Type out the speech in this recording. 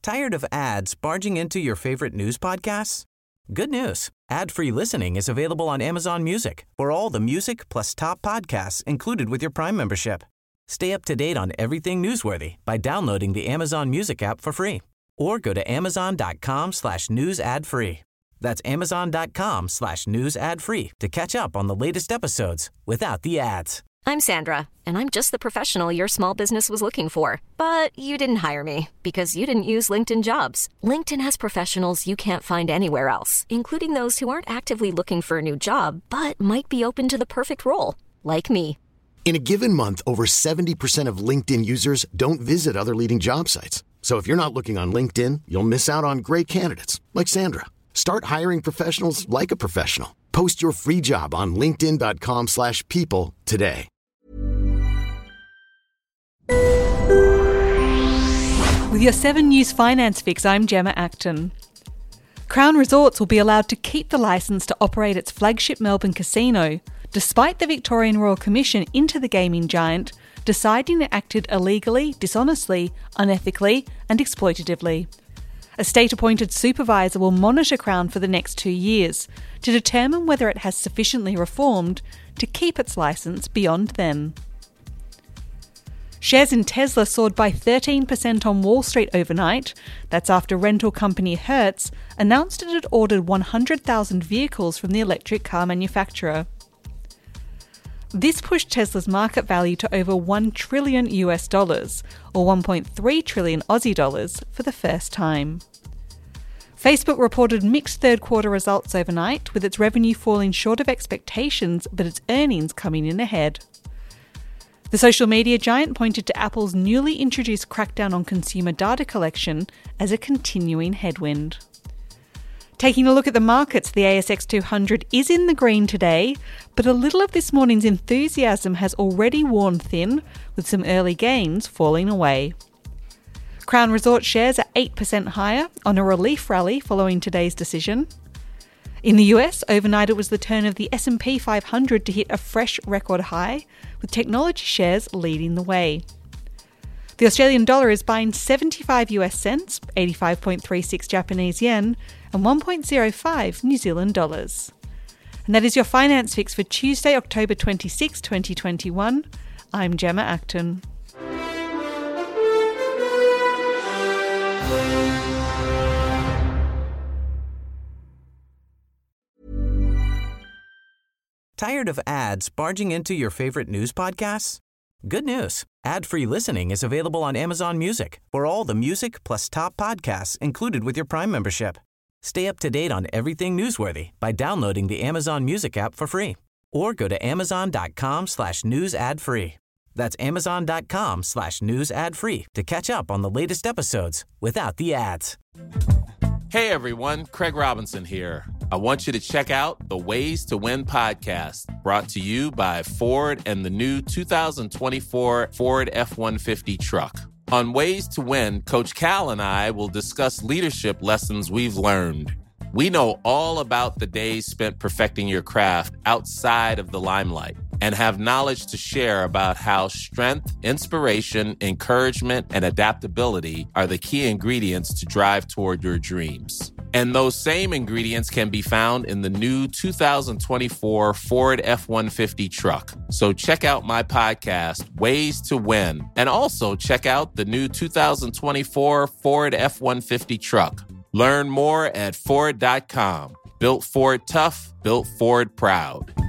Tired of ads barging into your favorite news podcasts? Good news. Ad-free listening is available on Amazon Music for all the music plus top podcasts included with your Prime membership. Stay up to date on everything newsworthy by downloading the Amazon Music app for free or go to amazon.com/news ad free. That's amazon.com/news ad free to catch up on the latest episodes without the ads. I'm Sandra, and I'm just the professional your small business was looking for. But you didn't hire me because you didn't use LinkedIn Jobs. LinkedIn has professionals you can't find anywhere else, including those who aren't actively looking for a new job, but might be open to the perfect role, like me. In a given month, over 70% of LinkedIn users don't visit other leading job sites. So if you're not looking on LinkedIn, you'll miss out on great candidates like Sandra. Start hiring professionals like a professional. Post your free job on linkedin.com/people today. With your 7 News Finance Fix, I'm Gemma Acton. Crown Resorts will be allowed to keep the licence to operate its flagship Melbourne casino, despite the Victorian Royal Commission into the gaming giant deciding it acted illegally, dishonestly, unethically and exploitatively. A state-appointed supervisor will monitor Crown for the next 2 years to determine whether it has sufficiently reformed to keep its licence beyond then. Shares in Tesla soared by 13% on Wall Street overnight. That's after rental company Hertz announced it had ordered 100,000 vehicles from the electric car manufacturer. This pushed Tesla's market value to over $1 trillion US, or 1.3 trillion Aussie dollars, for the first time. Facebook reported mixed third-quarter results overnight, with its revenue falling short of expectations but its earnings coming in ahead. The social media giant pointed to Apple's newly introduced crackdown on consumer data collection as a continuing headwind. Taking a look at the markets, the ASX 200 is in the green today, but a little of this morning's enthusiasm has already worn thin, with some early gains falling away. Crown Resort shares are 8% higher on a relief rally following today's decision. In the US, overnight it was the turn of the S&P 500 to hit a fresh record high, with technology shares leading the way. The Australian dollar is buying 75 US cents, 85.36 Japanese yen, and 1.05 New Zealand dollars. And that is your Finance Fix for Tuesday, October 26, 2021. I'm Gemma Acton. Tired of ads barging into your favorite news podcasts? Good news. Ad-free listening is available on Amazon Music for all the music plus top podcasts included with your Prime membership. Stay up to date on everything newsworthy by downloading the Amazon Music app for free or go to amazon.com/news ad free. That's amazon.com/news ad free to catch up on the latest episodes without the ads. Hey everyone, Craig Robinson here. I want you to check out the Ways to Win podcast, brought to you by Ford and the new 2024 Ford F-150 truck. On Ways to Win, Coach Cal and I will discuss leadership lessons we've learned. We know all about the days spent perfecting your craft outside of the limelight and have knowledge to share about how strength, inspiration, encouragement, and adaptability are the key ingredients to drive toward your dreams. And those same ingredients can be found in the new 2024 Ford F-150 truck. So check out my podcast, Ways to Win, and also check out the new 2024 Ford F-150 truck. Learn more at Ford.com. Built Ford tough, built Ford proud.